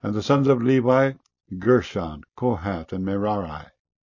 And the sons of Levi, Gershon, Kohath, and Merari.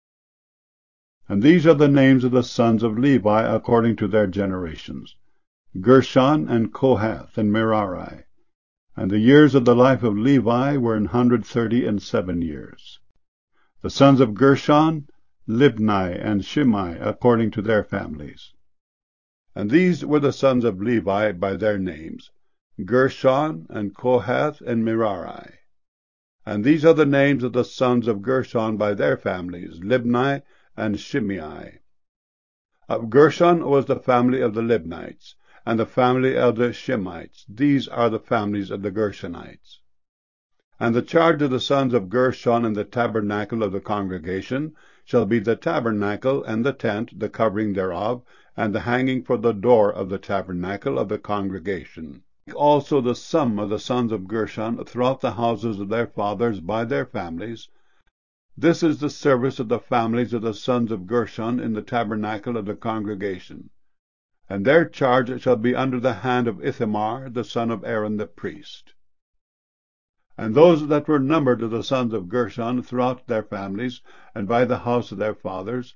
And these are the names of the sons of Levi according to their generations, Gershon, and Kohath, and Merari. And the years of the life of Levi were 137 years. The sons of Gershon, Libni, and Shimei, according to their families. And these were the sons of Levi by their names, Gershon, and Kohath, and Merari. And these are the names of the sons of Gershon by their families, Libni and Shimei. Of Gershon was the family of the Libnites, and the family of the Shimeites. These are the families of the Gershonites. And the charge of the sons of Gershon in the tabernacle of the congregation shall be the tabernacle and the tent, the covering thereof, and the hanging for the door of the tabernacle of the congregation. Also the sum of the sons of Gershon throughout the houses of their fathers by their families. This is the service of the families of the sons of Gershon in the tabernacle of the congregation. And their charge shall be under the hand of Ithamar, the son of Aaron the priest. And those that were numbered of the sons of Gershon throughout their families, and by the house of their fathers,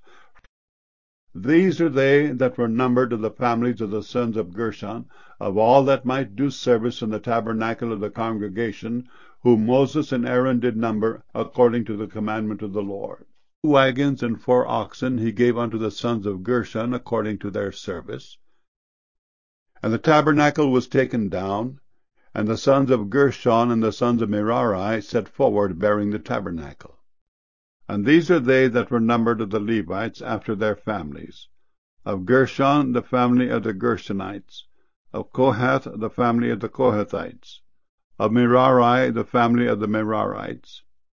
these are they that were numbered of the families of the sons of Gershon, of all that might do service in the tabernacle of the congregation, whom Moses and Aaron did number, according to the commandment of the Lord. 2 wagons and 4 oxen he gave unto the sons of Gershon, according to their service. And the tabernacle was taken down, and the sons of Gershon and the sons of Merari set forward, bearing the tabernacle. And these are they that were numbered of the Levites after their families. Of Gershon, the family of the Gershonites. Of Kohath, the family of the Kohathites. Of Merari, the family of the Merarites.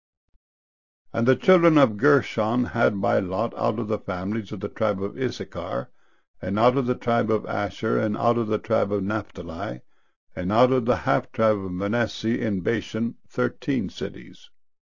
And the children of Gershon had by lot out of the families of the tribe of Issachar, and out of the tribe of Asher, and out of the tribe of Naphtali, and out of the half-tribe of Manasseh in Bashan, 13 cities.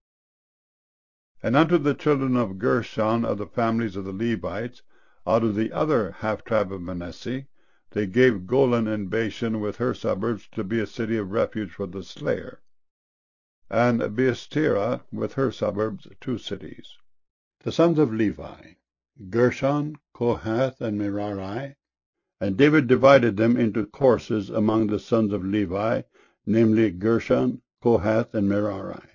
And unto the children of Gershon of the families of the Levites, out of the other half-tribe of Manasseh, they gave Golan in Bashan with her suburbs to be a city of refuge for the slayer, and Beestira with her suburbs 2 cities. The sons of Levi, Gershon, Kohath, and Merari. And David divided them into courses among the sons of Levi, namely Gershon, Kohath, and Merari.